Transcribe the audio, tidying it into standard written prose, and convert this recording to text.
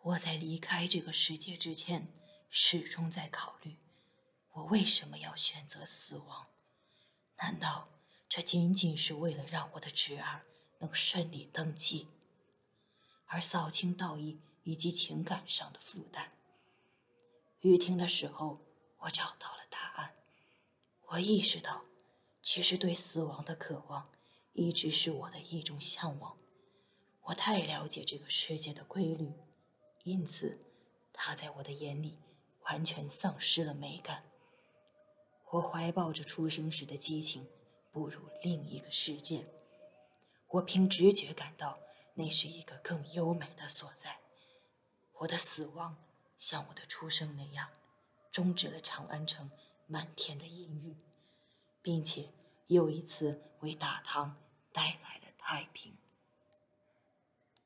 我在离开这个世界之前，始终在考虑，我为什么要选择死亡？难道这仅仅是为了让我的侄儿能顺利登基，而扫清道义以及情感上的负担？雨停的时候，我找到了答案。我意识到，其实对死亡的渴望一直是我的一种向往。我太了解这个世界的规律，因此它在我的眼里完全丧失了美感。我怀抱着出生时的激情，步入另一个世界。我凭直觉感到那是一个更优美的所在。我的死亡像我的出生那样，终止了长安城漫天的阴郁，并且又一次为大唐带来了太平。